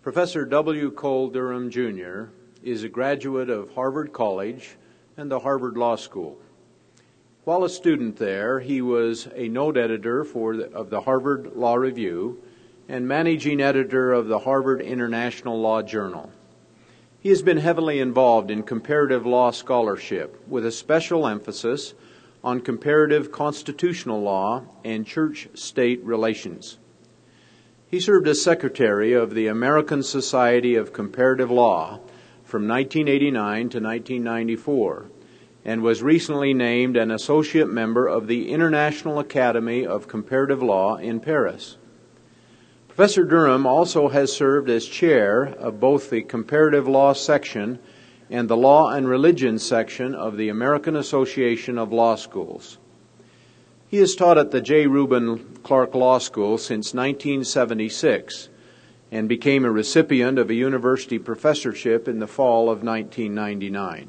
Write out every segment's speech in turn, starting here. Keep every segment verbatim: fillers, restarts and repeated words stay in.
Professor W. Cole Durham, Junior is a graduate of Harvard College and the Harvard Law School. While a student there, he was a note editor for the, of the Harvard Law Review and managing editor of the Harvard International Law Journal. He has been heavily involved in comparative law scholarship, with a special emphasis on comparative constitutional law and church-state relations. He served as secretary of the American Society of Comparative Law from nineteen eighty-nine to nineteen ninety-four and was recently named an associate member of the International Academy of Comparative Law in Paris. Professor Durham also has served as chair of both the Comparative Law section and the Law and Religion section of the American Association of Law Schools. He has taught at the J. Reuben Clark Law School since nineteen seventy-six and became a recipient of a university professorship in the fall of nineteen ninety-nine.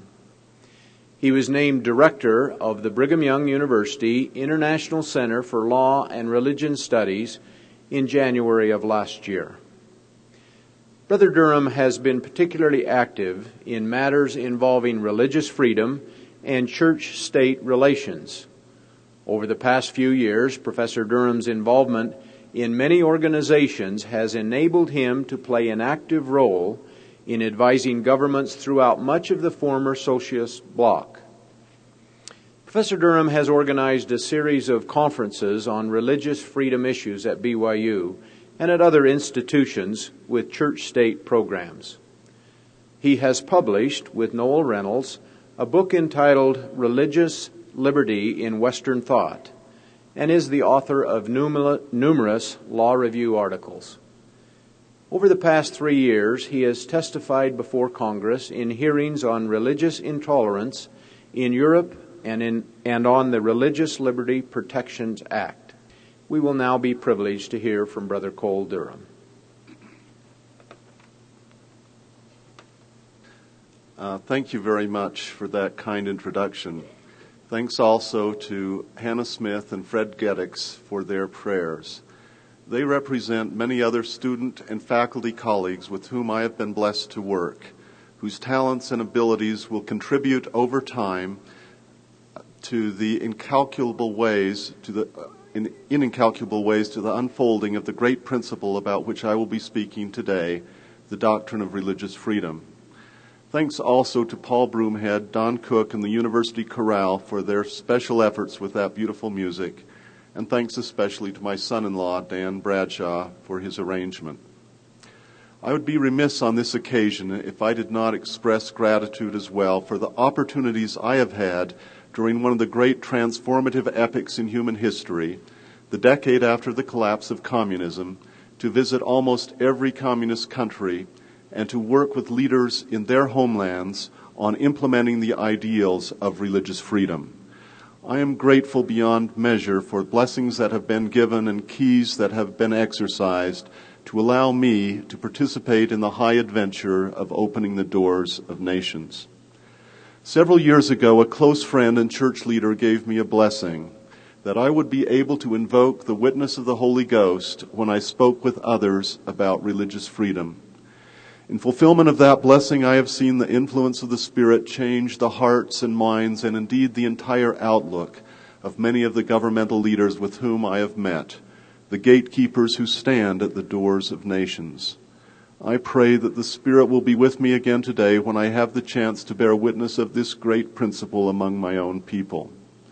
He was named director of the Brigham Young University International Center for Law and Religion Studies in January of last year. Brother Durham has been particularly active in matters involving religious freedom and church-state relations. Over the past few years, Professor Durham's involvement in many organizations has enabled him to play an active role in advising governments throughout much of the former socialist bloc. Professor Durham has organized a series of conferences on religious freedom issues at B Y U and at other institutions with church-state programs. He has published, with Noel Reynolds, a book entitled Religious Liberty in Western Thought, and is the author of numerous law review articles. Over the past three years, he has testified before Congress in hearings on religious intolerance in Europe and, in, and on the Religious Liberty Protections Act. We will now be privileged to hear from Brother Cole Durham. Uh, thank you very much for that kind introduction. Thanks also to Hannah Smith and Fred Geddix for their prayers. They represent many other student and faculty colleagues with whom I have been blessed to work, whose talents and abilities will contribute over time to the incalculable ways, to the uh, in, in incalculable ways to the unfolding of the great principle about which I will be speaking today, the doctrine of religious freedom. Thanks also to Paul Broomhead, Don Cook, and the University Chorale for their special efforts with that beautiful music. And thanks especially to my son-in-law, Dan Bradshaw, for his arrangement. I would be remiss on this occasion if I did not express gratitude as well for the opportunities I have had during one of the great transformative epochs in human history, the decade after the collapse of communism, to visit almost every communist country and to work with leaders in their homelands on implementing the ideals of religious freedom. I am grateful beyond measure for blessings that have been given and keys that have been exercised to allow me to participate in the high adventure of opening the doors of nations. Several years ago, a close friend and church leader gave me a blessing that I would be able to invoke the witness of the Holy Ghost when I spoke with others about religious freedom. In fulfillment of that blessing, I have seen the influence of the Spirit change the hearts and minds and indeed the entire outlook of many of the governmental leaders with whom I have met, the gatekeepers who stand at the doors of nations. I pray that the Spirit will be with me again today when I have the chance to bear witness of this great principle among my own people.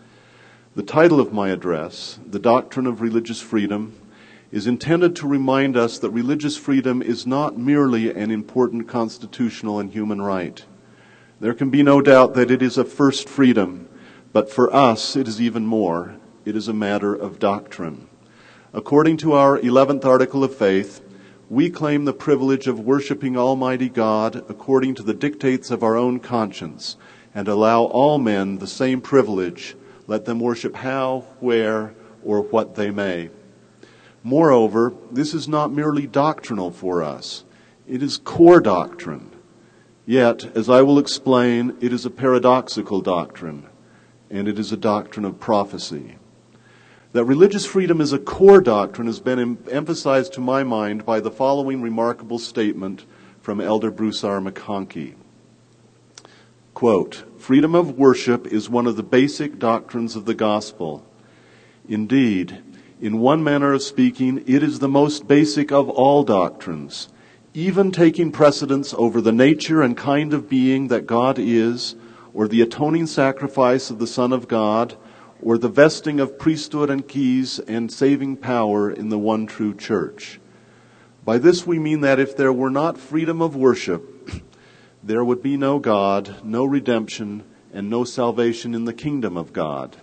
The title of my address, The Doctrine of Religious Freedom, is intended to remind us that religious freedom is not merely an important constitutional and human right. There can be no doubt that it is a first freedom, but for us it is even more. It is a matter of doctrine. According to our eleventh article of faith, we claim the privilege of worshiping Almighty God according to the dictates of our own conscience and allow all men the same privilege, let them worship how, where, or what they may. Moreover, this is not merely doctrinal for us. It is core doctrine. Yet, as I will explain, it is a paradoxical doctrine, and it is a doctrine of prophecy. That religious freedom is a core doctrine has been em- emphasized to my mind by the following remarkable statement from Elder Bruce R. McConkie. Quote, "Freedom of worship is one of the basic doctrines of the gospel. Indeed, in one manner of speaking, it is the most basic of all doctrines, even taking precedence over the nature and kind of being that God is, or the atoning sacrifice of the Son of God, or the vesting of priesthood and keys and saving power in the one true church. By this we mean that if there were not freedom of worship, there would be no God, no redemption, and no salvation in the kingdom of God."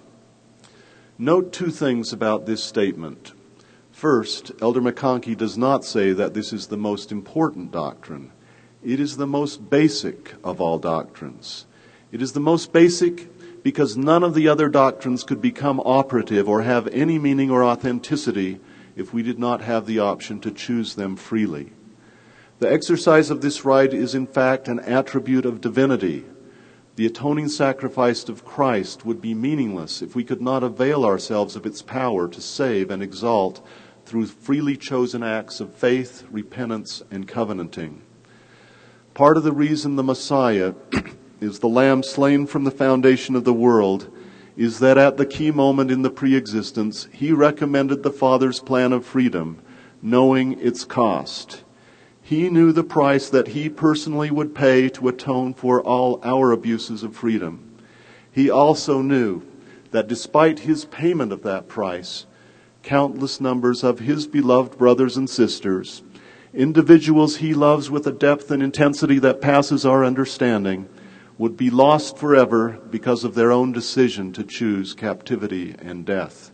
Note two things about this statement. First, Elder McConkie does not say that this is the most important doctrine. It is the most basic of all doctrines. It is the most basic because none of the other doctrines could become operative or have any meaning or authenticity if we did not have the option to choose them freely. The exercise of this right is in fact an attribute of divinity. The atoning sacrifice of Christ would be meaningless if we could not avail ourselves of its power to save and exalt through freely chosen acts of faith, repentance, and covenanting. Part of the reason the Messiah is the Lamb slain from the foundation of the world is that at the key moment in the pre-existence, he recommended the Father's plan of freedom, knowing its cost. He knew the price that he personally would pay to atone for all our abuses of freedom. He also knew that despite his payment of that price, countless numbers of his beloved brothers and sisters, individuals he loves with a depth and intensity that passes our understanding, would be lost forever because of their own decision to choose captivity and death.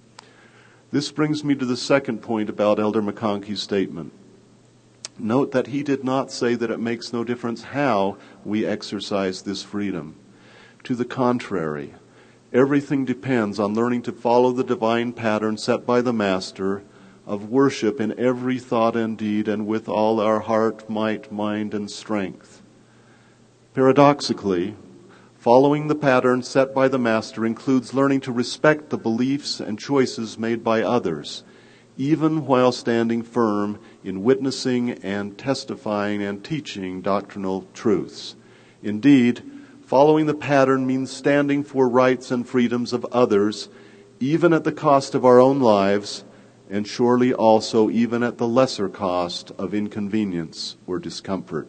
This brings me to the second point about Elder McConkie's statement. Note that he did not say that it makes no difference how we exercise this freedom. To the contrary, everything depends on learning to follow the divine pattern set by the Master of worship in every thought and deed and with all our heart, might, mind, and strength. Paradoxically, following the pattern set by the Master includes learning to respect the beliefs and choices made by others, even while standing firm in witnessing and testifying and teaching doctrinal truths. Indeed, following the pattern means standing for rights and freedoms of others, even at the cost of our own lives, and surely also even at the lesser cost of inconvenience or discomfort.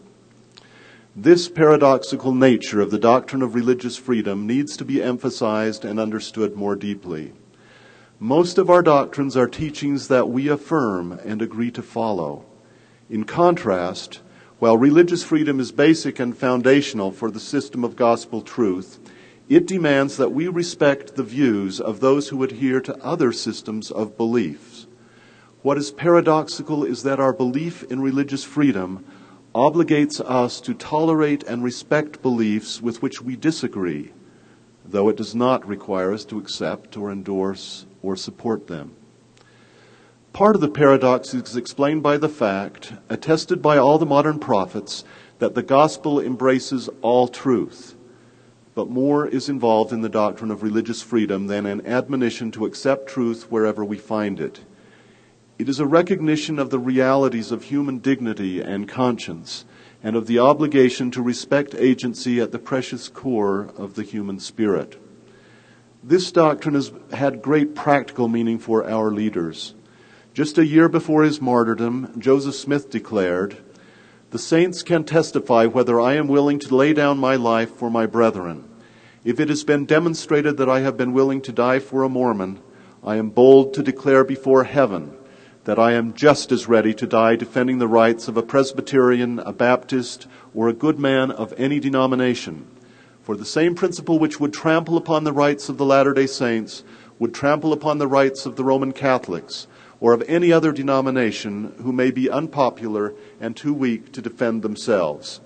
This paradoxical nature of the doctrine of religious freedom needs to be emphasized and understood more deeply. Most of our doctrines are teachings that we affirm and agree to follow. In contrast, while religious freedom is basic and foundational for the system of gospel truth, it demands that we respect the views of those who adhere to other systems of beliefs. What is paradoxical is that our belief in religious freedom obligates us to tolerate and respect beliefs with which we disagree, though it does not require us to accept or endorse or support them. Part of the paradox is explained by the fact, attested by all the modern prophets, that the gospel embraces all truth. But more is involved in the doctrine of religious freedom than an admonition to accept truth wherever we find it. It is a recognition of the realities of human dignity and conscience, and of the obligation to respect agency at the precious core of the human spirit. This doctrine has had great practical meaning for our leaders. Just a year before his martyrdom, Joseph Smith declared, "The saints can testify whether I am willing to lay down my life for my brethren. If it has been demonstrated that I have been willing to die for a Mormon, I am bold to declare before heaven that I am just as ready to die defending the rights of a Presbyterian, a Baptist, or a good man of any denomination. For the same principle which would trample upon the rights of the Latter-day Saints would trample upon the rights of the Roman Catholics, or of any other denomination who may be unpopular and too weak to defend themselves.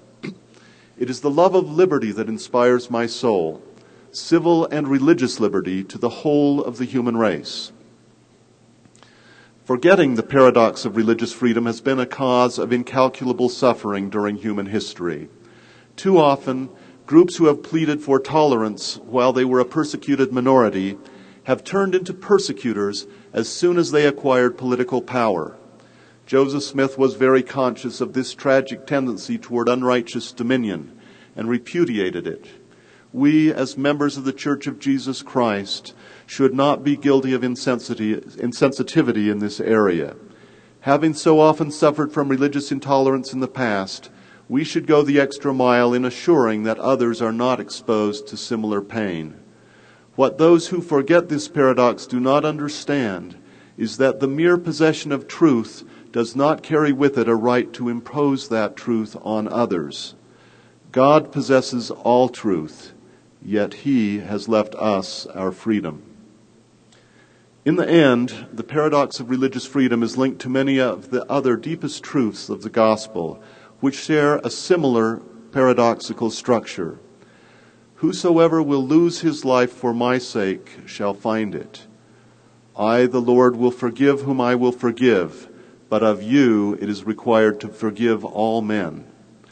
It is the love of liberty that inspires my soul, civil and religious liberty to the whole of the human race." Forgetting the paradox of religious freedom has been a cause of incalculable suffering during human history. Too often, groups who have pleaded for tolerance while they were a persecuted minority have turned into persecutors as soon as they acquired political power. Joseph Smith was very conscious of this tragic tendency toward unrighteous dominion and repudiated it. We, as members of the Church of Jesus Christ, should not be guilty of insensitivity in this area. Having so often suffered from religious intolerance in the past, we should go the extra mile in assuring that others are not exposed to similar pain. What those who forget this paradox do not understand is that the mere possession of truth does not carry with it a right to impose that truth on others. God possesses all truth, yet He has left us our freedom. In the end, the paradox of religious freedom is linked to many of the other deepest truths of the gospel, which share a similar paradoxical structure. Whosoever will lose his life for my sake shall find it. I, the Lord, will forgive whom I will forgive, but of you it is required to forgive all men.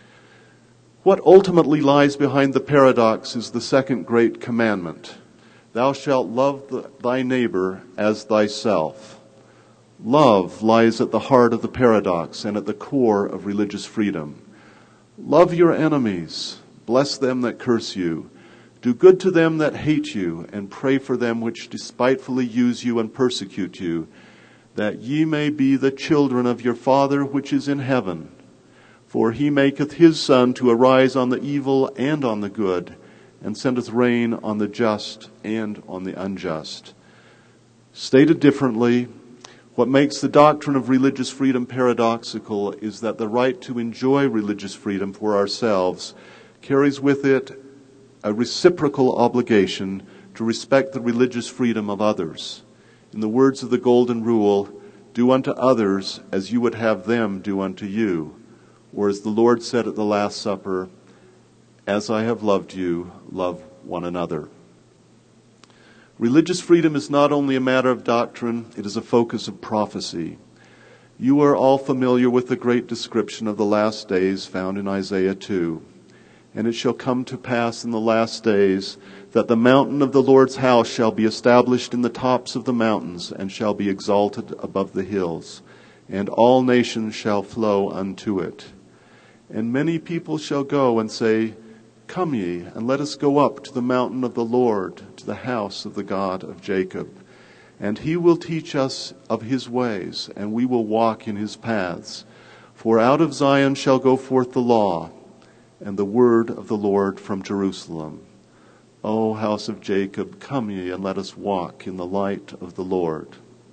What ultimately lies behind the paradox is the second great commandment. Thou shalt love the, thy neighbor as thyself. Love lies at the heart of the paradox and at the core of religious freedom. Love your enemies. Bless them that curse you. Do good to them that hate you, and pray for them which despitefully use you and persecute you, that ye may be the children of your Father which is in heaven. For he maketh his sun to arise on the evil and on the good, and sendeth rain on the just and on the unjust. Stated differently, what makes the doctrine of religious freedom paradoxical is that the right to enjoy religious freedom for ourselves carries with it a reciprocal obligation to respect the religious freedom of others. In the words of the Golden Rule, do unto others as you would have them do unto you. Or as the Lord said at the Last Supper, as I have loved you, love one another. Religious freedom is not only a matter of doctrine, it is a focus of prophecy. You are all familiar with the great description of the last days found in Isaiah two. And it shall come to pass in the last days that the mountain of the Lord's house shall be established in the tops of the mountains, and shall be exalted above the hills, and all nations shall flow unto it. And many people shall go and say, Come ye, and let us go up to the mountain of the Lord, to the house of the God of Jacob. And he will teach us of his ways, and we will walk in his paths. For out of Zion shall go forth the law, and the word of the Lord from Jerusalem. O house of Jacob, come ye, and let us walk in the light of the Lord.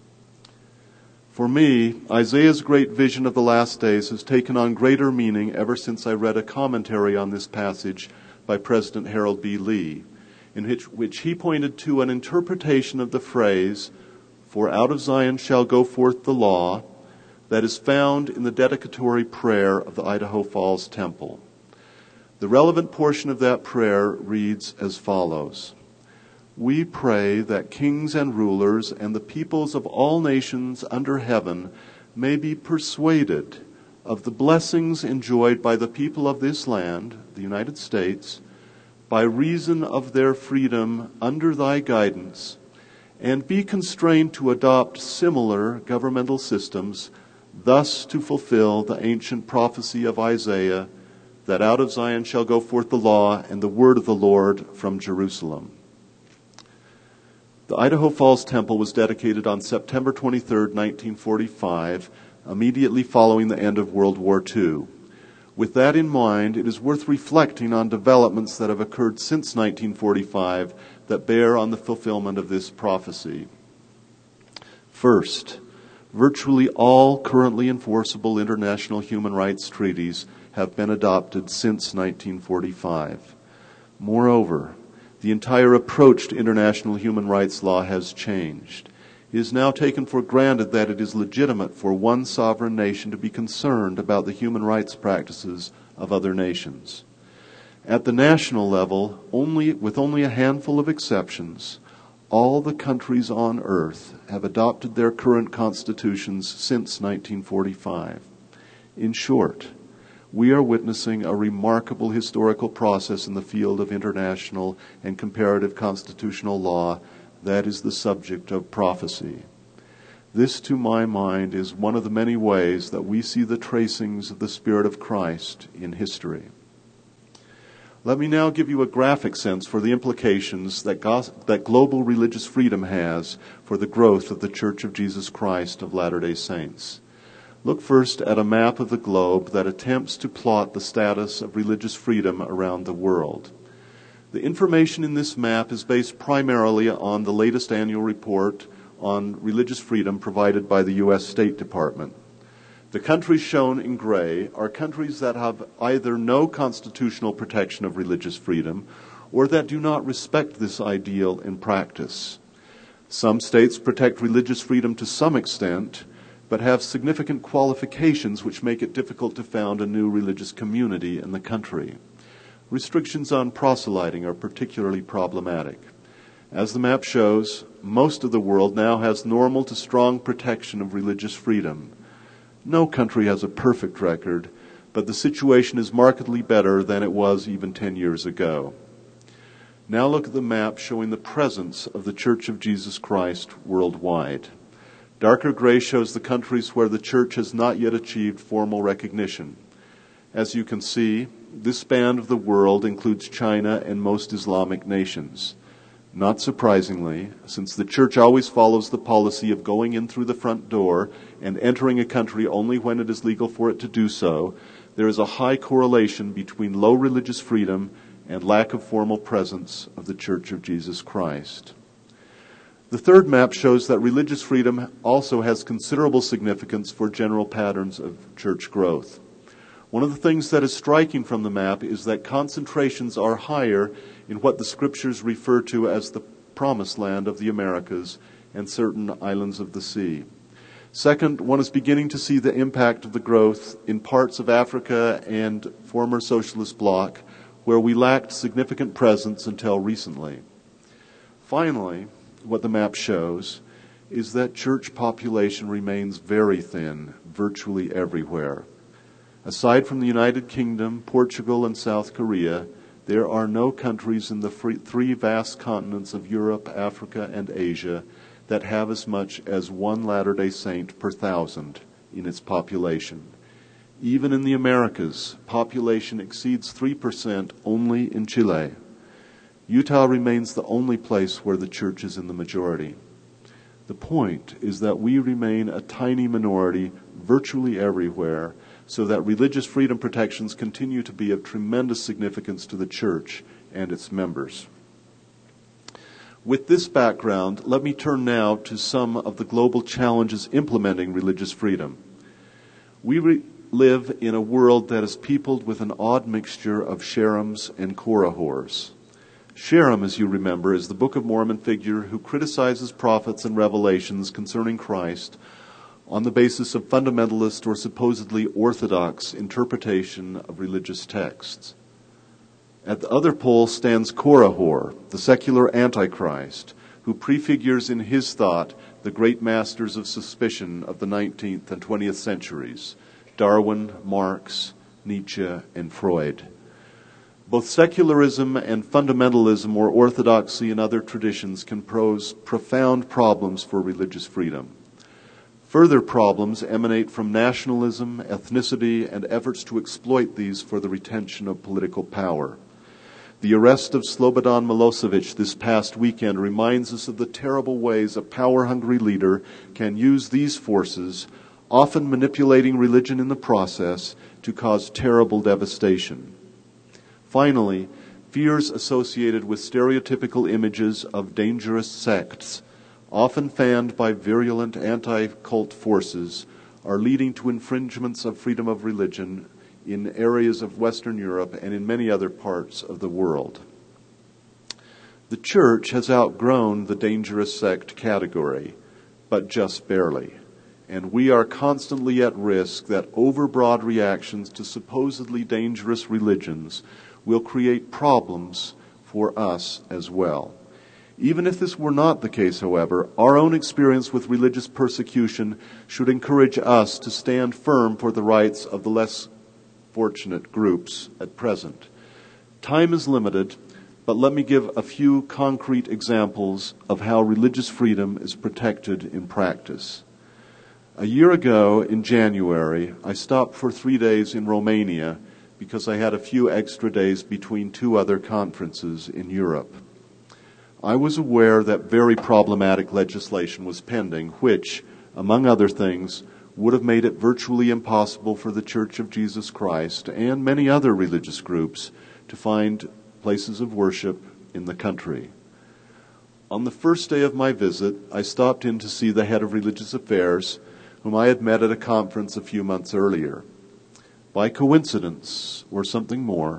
For me, Isaiah's great vision of the last days has taken on greater meaning ever since I read a commentary on this passage by President Harold B. Lee, in which, which he pointed to an interpretation of the phrase, For out of Zion shall go forth the law, that is found in the dedicatory prayer of the Idaho Falls Temple. The relevant portion of that prayer reads as follows. We pray that kings and rulers and the peoples of all nations under heaven may be persuaded of the blessings enjoyed by the people of this land, the United States, by reason of their freedom under thy guidance, and be constrained to adopt similar governmental systems, thus to fulfill the ancient prophecy of Isaiah, that out of Zion shall go forth the law and the word of the Lord from Jerusalem. The Idaho Falls Temple was dedicated on September twenty-third, nineteen forty-five, immediately following the end of World War Two. With that in mind, it is worth reflecting on developments that have occurred since nineteen forty-five that bear on the fulfillment of this prophecy. First, virtually all currently enforceable international human rights treaties have been adopted since nineteen forty-five. Moreover, the entire approach to international human rights law has changed. It is now taken for granted that it is legitimate for one sovereign nation to be concerned about the human rights practices of other nations. At the national level, only with only a handful of exceptions, all the countries on earth have adopted their current constitutions since nineteen forty-five. In short, we are witnessing a remarkable historical process in the field of international and comparative constitutional law that is the subject of prophecy. This, to my mind, is one of the many ways that we see the tracings of the Spirit of Christ in history. Let me now give you a graphic sense for the implications that, gos- that global religious freedom has for the growth of the Church of Jesus Christ of Latter-day Saints. Look first at a map of the globe that attempts to plot the status of religious freedom around the world. The information in this map is based primarily on the latest annual report on religious freedom provided by the U S State Department. The countries shown in gray are countries that have either no constitutional protection of religious freedom or that do not respect this ideal in practice. Some states protect religious freedom to some extent, but have significant qualifications which make it difficult to found a new religious community in the country. Restrictions on proselyting are particularly problematic. As the map shows, most of the world now has normal to strong protection of religious freedom. No country has a perfect record, but the situation is markedly better than it was even ten years ago. Now look at the map showing the presence of the Church of Jesus Christ worldwide. Darker gray shows the countries where the Church has not yet achieved formal recognition. As you can see, this span of the world includes China and most Islamic nations. Not surprisingly, since the Church always follows the policy of going in through the front door and entering a country only when it is legal for it to do so, there is a high correlation between low religious freedom and lack of formal presence of the Church of Jesus Christ. The third map shows that religious freedom also has considerable significance for general patterns of church growth. One of the things that is striking from the map is that concentrations are higher in what the scriptures refer to as the promised land of the Americas and certain islands of the sea. Second, one is beginning to see the impact of the growth in parts of Africa and former socialist bloc where we lacked significant presence until recently. Finally, what the map shows is that church population remains very thin virtually everywhere. Aside from the United Kingdom, Portugal, and South Korea, there are no countries in the three vast continents of Europe, Africa, and Asia that have as much as one Latter-day Saint per thousand in its population. Even in the Americas, population exceeds three percent only in Chile. Utah remains the only place where the church is in the majority. The point is that we remain a tiny minority virtually everywhere, so that religious freedom protections continue to be of tremendous significance to the church and its members. With this background, let me turn now to some of the global challenges implementing religious freedom. We re- live in a world that is peopled with an odd mixture of Sherems and Korihors. Sherem, as you remember, is the Book of Mormon figure who criticizes prophets and revelations concerning Christ on the basis of fundamentalist or supposedly orthodox interpretation of religious texts. At the other pole stands Korihor, the secular Antichrist, who prefigures in his thought the great masters of suspicion of the nineteenth and twentieth centuries, Darwin, Marx, Nietzsche, and Freud. Both secularism and fundamentalism or orthodoxy in other traditions can pose profound problems for religious freedom. Further problems emanate from nationalism, ethnicity, and efforts to exploit these for the retention of political power. The arrest of Slobodan Milosevic this past weekend reminds us of the terrible ways a power-hungry leader can use these forces, often manipulating religion in the process, to cause terrible devastation. Finally, fears associated with stereotypical images of dangerous sects, often fanned by virulent anti-cult forces, are leading to infringements of freedom of religion in areas of Western Europe and in many other parts of the world. The church has outgrown the dangerous sect category, but just barely. And we are constantly at risk that overbroad reactions to supposedly dangerous religions will create problems for us as well. Even if this were not the case, however, our own experience with religious persecution should encourage us to stand firm for the rights of the less fortunate groups at present. Time is limited, but let me give a few concrete examples of how religious freedom is protected in practice. A year ago, in January, I stopped for three days in Romania because I had a few extra days between two other conferences in Europe. I was aware that very problematic legislation was pending, which, among other things, would have made it virtually impossible for the Church of Jesus Christ and many other religious groups to find places of worship in the country. On the first day of my visit, I stopped in to see the head of religious affairs, whom I had met at a conference a few months earlier. By coincidence, or something more,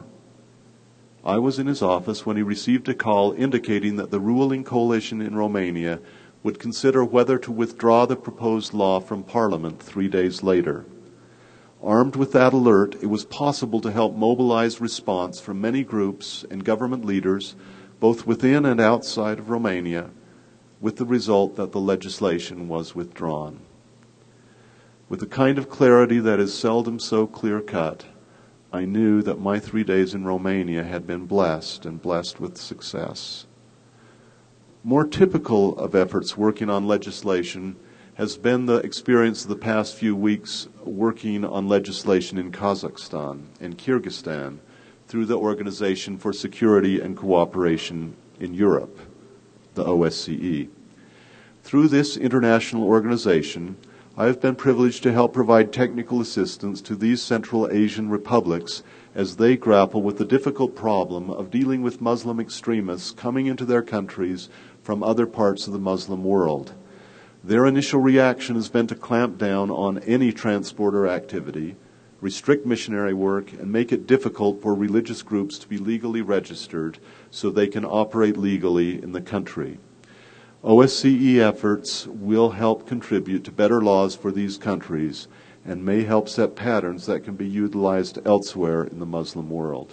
I was in his office when he received a call indicating that the ruling coalition in Romania would consider whether to withdraw the proposed law from Parliament three days later. Armed with that alert, it was possible to help mobilize response from many groups and government leaders, both within and outside of Romania, with the result that the legislation was withdrawn. With a kind of clarity that is seldom so clear-cut, I knew that my three days in Romania had been blessed and blessed with success. More typical of efforts working on legislation has been the experience of the past few weeks working on legislation in Kazakhstan and Kyrgyzstan through the Organization for Security and Cooperation in Europe, the O S C E. Through this international organization, I have been privileged to help provide technical assistance to these Central Asian republics as they grapple with the difficult problem of dealing with Muslim extremists coming into their countries from other parts of the Muslim world. Their initial reaction has been to clamp down on any transporter activity, restrict missionary work, and make it difficult for religious groups to be legally registered so they can operate legally in the country. O S C E efforts will help contribute to better laws for these countries and may help set patterns that can be utilized elsewhere in the Muslim world.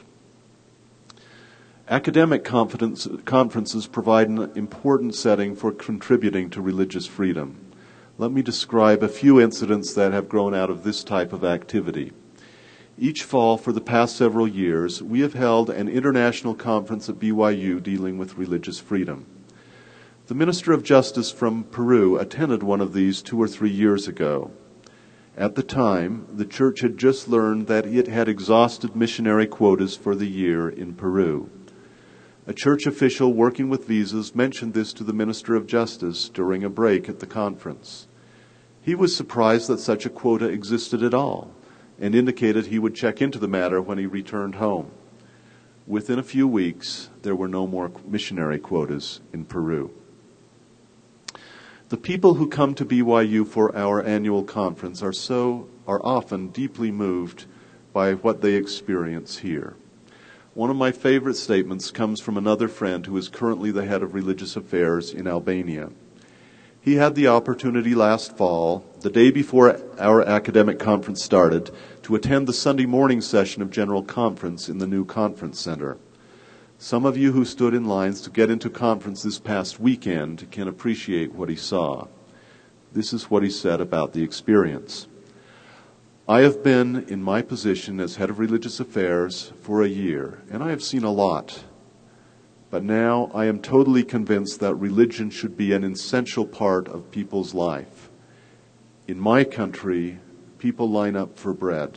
Academic conferences provide an important setting for contributing to religious freedom. Let me describe a few incidents that have grown out of this type of activity. Each fall for the past several years, we have held an international conference at B Y U dealing with religious freedom. The Minister of Justice from Peru attended one of these two or three years ago. At the time, the church had just learned that it had exhausted missionary quotas for the year in Peru. A church official working with visas mentioned this to the Minister of Justice during a break at the conference. He was surprised that such a quota existed at all and indicated he would check into the matter when he returned home. Within a few weeks, there were no more missionary quotas in Peru. The people who come to B Y U for our annual conference are so are often deeply moved by what they experience here. One of my favorite statements comes from another friend who is currently the head of religious affairs in Albania. He had the opportunity last fall, the day before our academic conference started, to attend the Sunday morning session of General Conference in the new conference center. Some of you who stood in lines to get into conference this past weekend can appreciate what he saw. This is what he said about the experience. I have been in my position as head of religious affairs for a year, and I have seen a lot. But now I am totally convinced that religion should be an essential part of people's life. In my country, people line up for bread.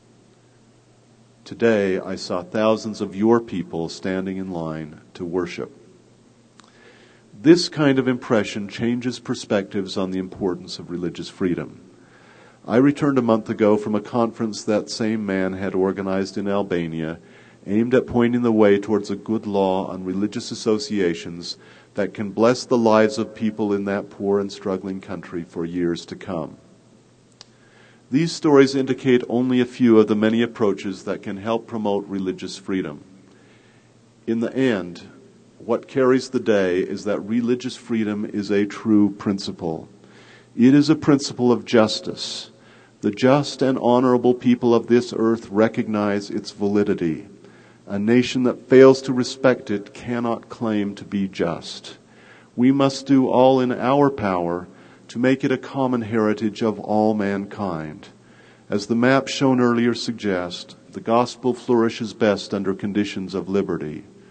Today, I saw thousands of your people standing in line to worship. This kind of impression changes perspectives on the importance of religious freedom. I returned a month ago from a conference that same man had organized in Albania, aimed at pointing the way towards a good law on religious associations that can bless the lives of people in that poor and struggling country for years to come. These stories indicate only a few of the many approaches that can help promote religious freedom. In the end, what carries the day is that religious freedom is a true principle. It is a principle of justice. The just and honorable people of this earth recognize its validity. A nation that fails to respect it cannot claim to be just. We must do all in our power to make it a common heritage of all mankind. As the map shown earlier suggests, the gospel flourishes best under conditions of liberty.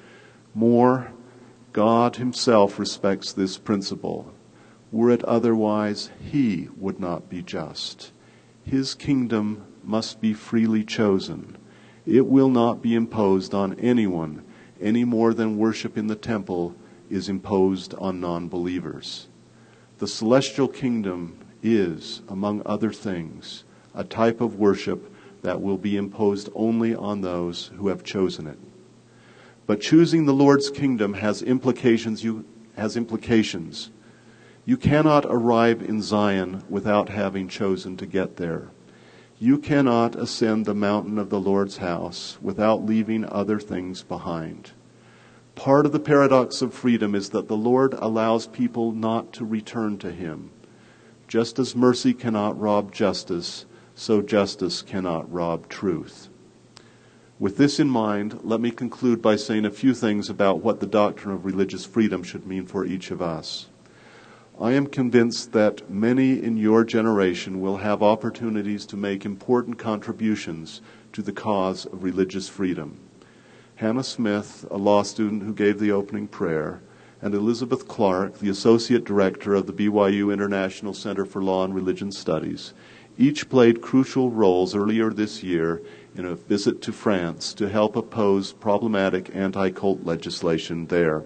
More, God himself respects this principle. Were it otherwise, he would not be just. His kingdom must be freely chosen. It will not be imposed on anyone any more than worship in the temple is imposed on non-believers. The celestial kingdom is, among other things, a type of worship that will be imposed only on those who have chosen it. But choosing the Lord's kingdom has implications. You has implications. You cannot arrive in Zion without having chosen to get there. You cannot ascend the mountain of the Lord's house without leaving other things behind. Part of the paradox of freedom is that the Lord allows people not to return to him. Just as mercy cannot rob justice, so justice cannot rob truth. With this in mind, let me conclude by saying a few things about what the doctrine of religious freedom should mean for each of us. I am convinced that many in your generation will have opportunities to make important contributions to the cause of religious freedom. Hannah Smith, a law student who gave the opening prayer, and Elizabeth Clark, the Associate Director of the B Y U International Center for Law and Religion Studies, each played crucial roles earlier this year in a visit to France to help oppose problematic anti-cult legislation there.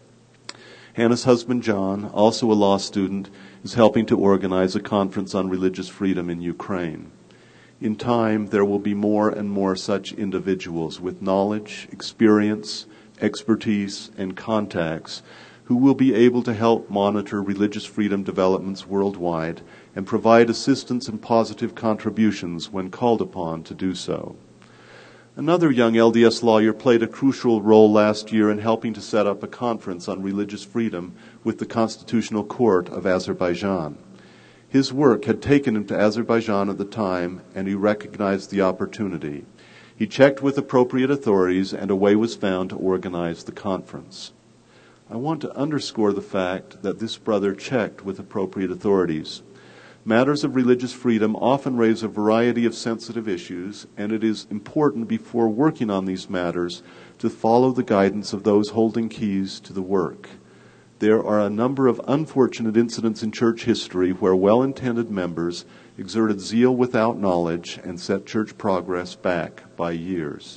Hannah's husband, John, also a law student, is helping to organize a conference on religious freedom in Ukraine. In time, there will be more and more such individuals with knowledge, experience, expertise, and contacts who will be able to help monitor religious freedom developments worldwide and provide assistance and positive contributions when called upon to do so. Another young L D S lawyer played a crucial role last year in helping to set up a conference on religious freedom with the Constitutional Court of Azerbaijan. His work had taken him to Azerbaijan at the time, and he recognized the opportunity. He checked with appropriate authorities, and a way was found to organize the conference. I want to underscore the fact that this brother checked with appropriate authorities. Matters of religious freedom often raise a variety of sensitive issues, and it is important before working on these matters to follow the guidance of those holding keys to the work. There are a number of unfortunate incidents in church history where well-intended members exerted zeal without knowledge and set church progress back by years.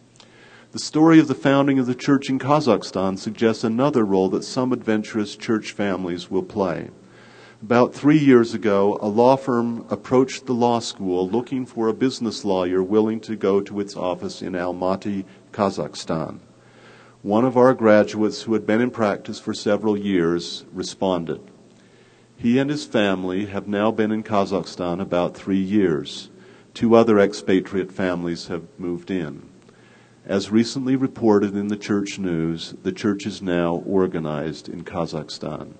The story of the founding of the church in Kazakhstan suggests another role that some adventurous church families will play. About three years ago, a law firm approached the law school looking for a business lawyer willing to go to its office in Almaty, Kazakhstan. One of our graduates who had been in practice for several years responded. He and his family have now been in Kazakhstan about three years. Two other expatriate families have moved in. As recently reported in the church news, the church is now organized in Kazakhstan.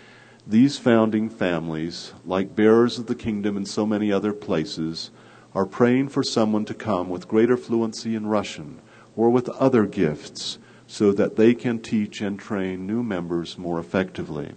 These founding families, like bearers of the kingdom in so many other places, are praying for someone to come with greater fluency in Russian or with other gifts so that they can teach and train new members more effectively.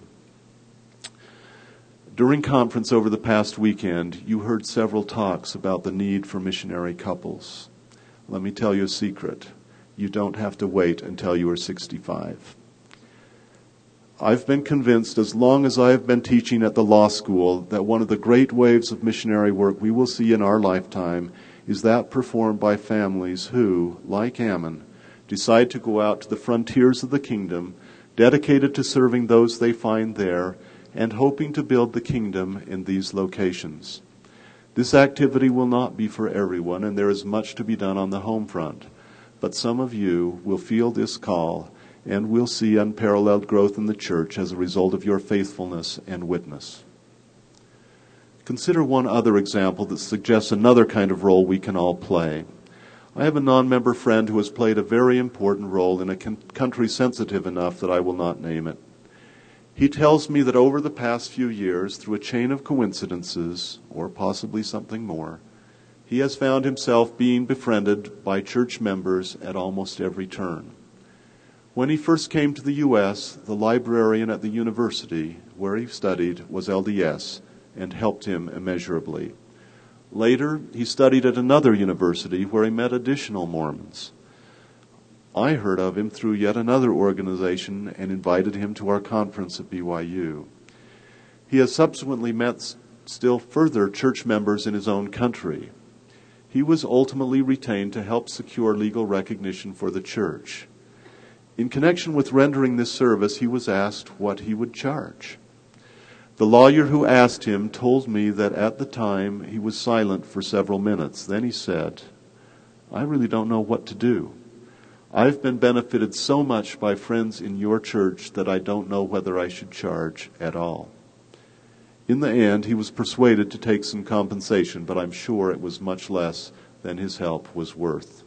During conference over the past weekend, you heard several talks about the need for missionary couples. Let me tell you a secret. You don't have to wait until you are sixty-five. I've been convinced as long as I have been teaching at the law school that one of the great waves of missionary work we will see in our lifetime is that performed by families who, like Ammon, decide to go out to the frontiers of the kingdom, dedicated to serving those they find there, and hoping to build the kingdom in these locations. This activity will not be for everyone, and there is much to be done on the home front. But some of you will feel this call and will see unparalleled growth in the church as a result of your faithfulness and witness. Consider one other example that suggests another kind of role we can all play. I have a non-member friend who has played a very important role in a country sensitive enough that I will not name it. He tells me that over the past few years, through a chain of coincidences, or possibly something more, he has found himself being befriended by church members at almost every turn. When he first came to the U S, the librarian at the university where he studied was L D S and helped him immeasurably. Later, he studied at another university where he met additional Mormons. I heard of him through yet another organization and invited him to our conference at B Y U. He has subsequently met still further church members in his own country. He was ultimately retained to help secure legal recognition for the church. In connection with rendering this service, he was asked what he would charge. The lawyer who asked him told me that at the time he was silent for several minutes. Then he said, "I really don't know what to do. I've been benefited so much by friends in your church that I don't know whether I should charge at all." In the end, he was persuaded to take some compensation, but I'm sure it was much less than his help was worth.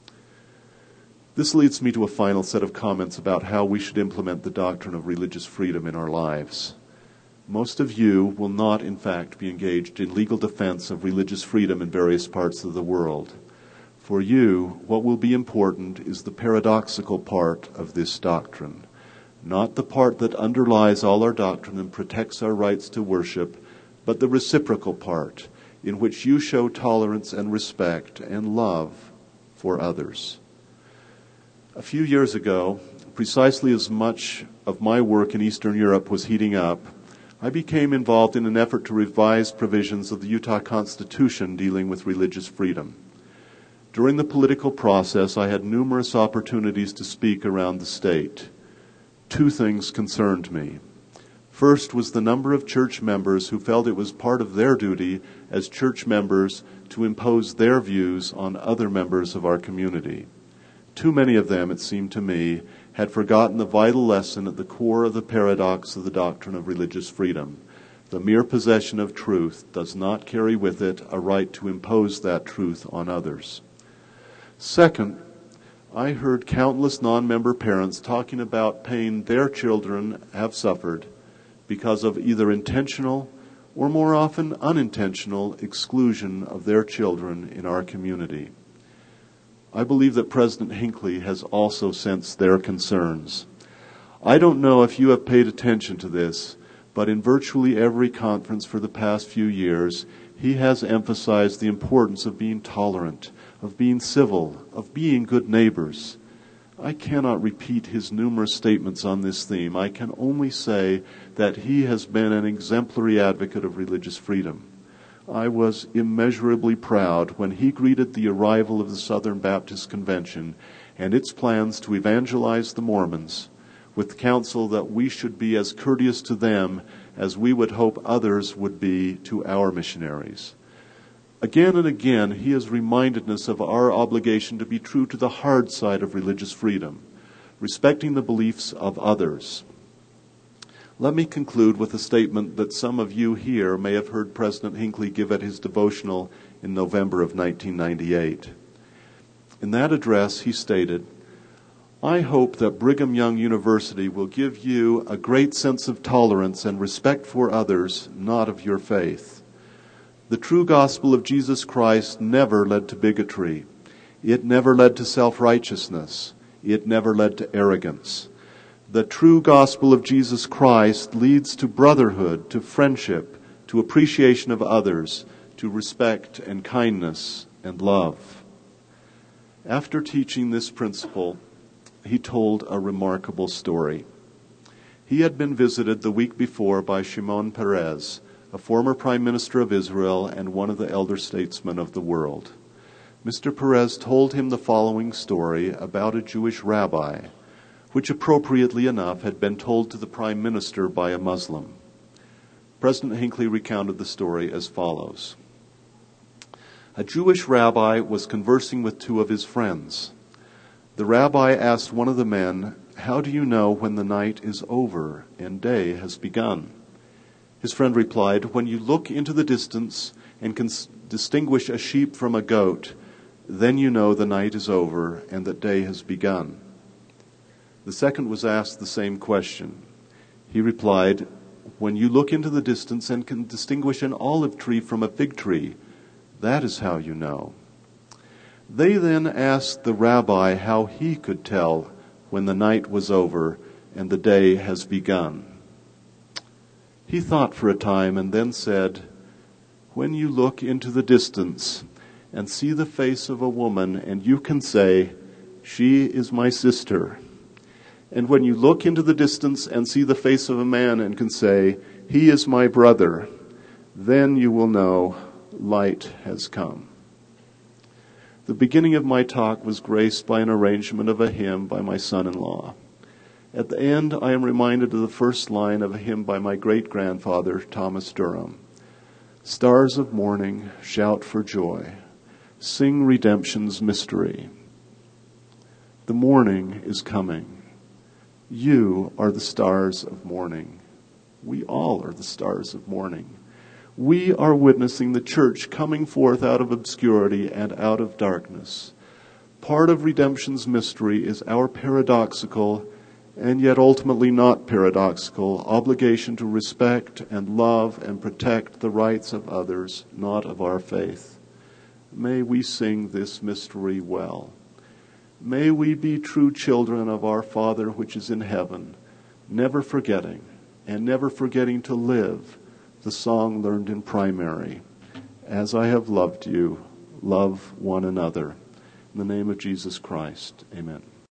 This leads me to a final set of comments about how we should implement the doctrine of religious freedom in our lives. Most of you will not, in fact, be engaged in legal defense of religious freedom in various parts of the world. For you, what will be important is the paradoxical part of this doctrine, not the part that underlies all our doctrine and protects our rights to worship, but the reciprocal part, in which you show tolerance and respect and love for others. A few years ago, precisely as much of my work in Eastern Europe was heating up, I became involved in an effort to revise provisions of the Utah Constitution dealing with religious freedom. During the political process, I had numerous opportunities to speak around the state. Two things concerned me. First was the number of church members who felt it was part of their duty as church members to impose their views on other members of our community. Too many of them, it seemed to me, had forgotten the vital lesson at the core of the paradox of the doctrine of religious freedom. The mere possession of truth does not carry with it a right to impose that truth on others. Second, I heard countless non-member parents talking about pain their children have suffered because of either intentional or more often unintentional exclusion of their children in our community. I believe that President Hinckley has also sensed their concerns. I don't know if you have paid attention to this, but in virtually every conference for the past few years, he has emphasized the importance of being tolerant, of being civil, of being good neighbors. I cannot repeat his numerous statements on this theme. I can only say that he has been an exemplary advocate of religious freedom. I was immeasurably proud when he greeted the arrival of the Southern Baptist Convention and its plans to evangelize the Mormons with counsel that we should be as courteous to them as we would hope others would be to our missionaries. Again and again, he has reminded us of our obligation to be true to the hard side of religious freedom, respecting the beliefs of others. Let me conclude with a statement that some of you here may have heard President Hinckley give at his devotional in November of nineteen ninety-eight. In that address, he stated, "I hope that Brigham Young University will give you a great sense of tolerance and respect for others, not of your faith. The true gospel of Jesus Christ never led to bigotry. It never led to self-righteousness. It never led to arrogance. The true gospel of Jesus Christ leads to brotherhood, to friendship, to appreciation of others, to respect and kindness and love." After teaching this principle, he told a remarkable story. He had been visited the week before by Shimon Peres, a former prime minister of Israel and one of the elder statesmen of the world. Mister Peres told him the following story about a Jewish rabbi, which appropriately enough had been told to the prime minister by a Muslim. President Hinckley recounted the story as follows. A Jewish rabbi was conversing with two of his friends. The rabbi asked one of the men, "How do you know when the night is over and day has begun?" His friend replied, "When you look into the distance and can distinguish a sheep from a goat, then you know the night is over and that day has begun." The second was asked the same question. He replied, "When you look into the distance and can distinguish an olive tree from a fig tree, that is how you know." They then asked the rabbi how he could tell when the night was over and the day has begun. He thought for a time and then said, "When you look into the distance and see the face of a woman and you can say, She is my sister. And when you look into the distance and see the face of a man and can say, he is my brother, then you will know light has come. The beginning of my talk was graced by an arrangement of a hymn by my son-in-law. At the end, I am reminded of the first line of a hymn by my great-grandfather, Thomas Durham. Stars of morning, shout for joy. Sing redemption's mystery. The morning is coming. You are the stars of morning. We all are the stars of morning. We are witnessing the church coming forth out of obscurity and out of darkness. Part of redemption's mystery is our paradoxical, and yet ultimately not paradoxical, obligation to respect and love and protect the rights of others, not of our faith. May we sing this mystery well. May we be true children of our Father which is in heaven, never forgetting, and never forgetting to live the song learned in primary. As I have loved you, love one another. In the name of Jesus Christ, amen.